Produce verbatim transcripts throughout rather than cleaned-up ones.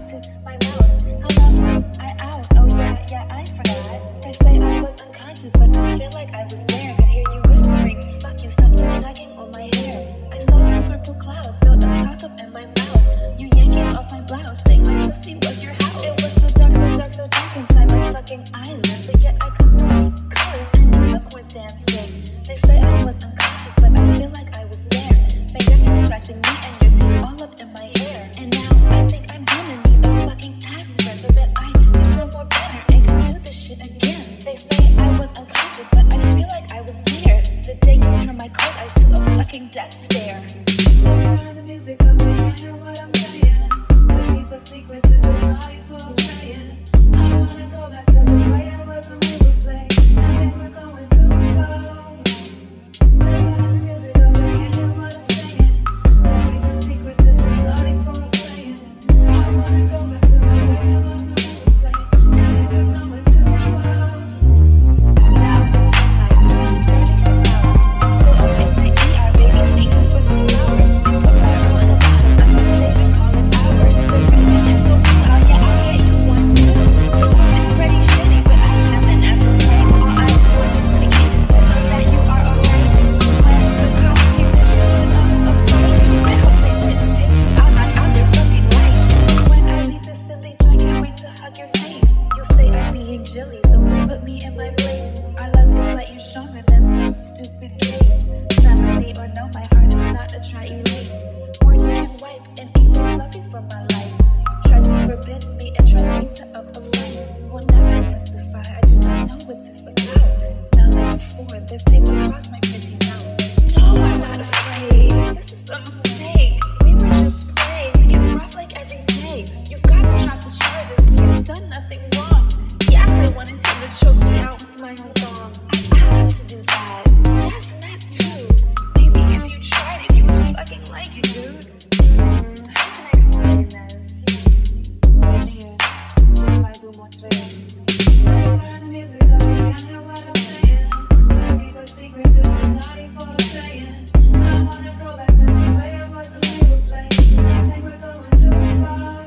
into my mouth. How long was I out? Oh yeah, yeah, I forgot. They say I was unconscious, but I feel like I was there. Could hear you whispering, fuck you, felt you tugging on my hair. I saw some purple clouds, felt a cock up in my mouth. You yanking off my blouse, saying my pussy was your house. It was so dark, so dark, so dark inside my fucking eyelids, but yet I could still see colors and unicorns dancing. They say I was unconscious, but I feel like I was there. Fingernails scratching me and your teeth all up in my hair. And now I think I'm gonna need a fucking aspirin so that I can feel more better and can do this shit again. They say I was unconscious, but I feel like I was there the day you turned my cold eyes to a fucking death stare. Turn the music up, you can't hear what I'm saying. Let's keep a secret, this is not for playing. I wanna go back to the way it was when we were playing. I think we're going too far. Let's turn the music up, you can't hear what I'm saying. Let's keep a secret, this is not for playing. I wanna go back to the way it was when we were playing. I think we're going too far. Now it's been like thirty-six hours. I'm still up in the E R, baby, thank you for the flowers. They put my roll in a bottle, I'm gonna save and call it ours. The Christmas is so cool, oh yeah, I'll get you one too. The food is pretty shitty, but I have an appetite. All I want to eat is to know that you are alright. When the cops came, did you put up a fight? I hope they didn't taste you, I'll knock out their fucking lights. When I leave this silly joint, can't wait to hug your face. You'll say I'm being jilly, so put me in my place. Our love is like you're stronger than some stupid case. Family or no, my heart is not a try erase. Or you can wipe and equals love you for my life. Try to forbid me and trust me to up a fight. Will never testify, I do not know what this about. Now like before, there's tape across my pretty mouth. No, I'm not afraid, this is a mistake. We were just playing, we get rough like every day. You've got to drop the charges, he's done nothing wrong. Yes, I wanted him to choke me out with my own thong. I asked him to do that, yes, and that too. Maybe if you tried it, you would fucking like it, dude. Mm, how can I explain this? Right here, J five Montreal. Let's turn the music up, you can't hear what I'm saying. Let's keep a secret, this is not for playing. I wanna go back to the way it was when we was playing. I think we're going too far.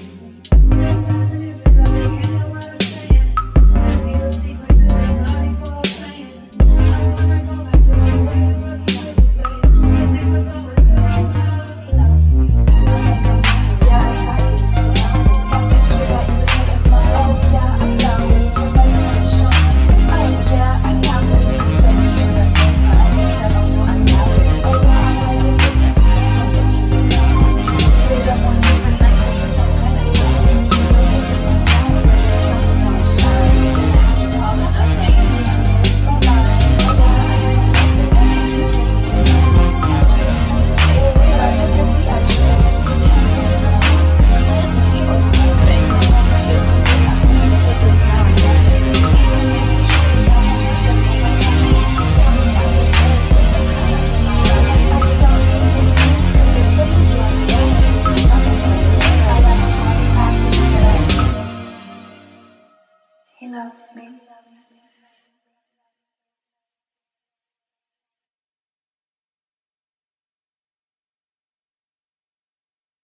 Let's turn the music up, you can't hear what I'm saying. Let's keep a secret, this is not for playing. I wanna go back to the way it was when we was playing. I think we're going too far. He loves me, so make him know. Yeah, I got you surrounded. That picture that you hid of mine. Oh yeah, I found it. Your best friend Sean. Oh yeah, I found it. Said you should have first time. And he said, oh no, I doubt it. Oh yeah, I know you're different. Both of you look out. So we lit up on different nights, and she sounds kinda nice. You know you did my flower, but the sun don't shine. And how you call it a pain? I'm just so nice. Oh yeah, I know you like it. And if you give me a kiss, I know you're so sick. I miss your theatrics. Or something. I won't let it go. I'm taking now. Even if you try to tell me you're jumping my mind, tell me I'm the bitch. The caught up in my eyes. I don't even see cause you're fucking bloody eyes. I'm a fucking liar. I let my heart crack instead. He loves me.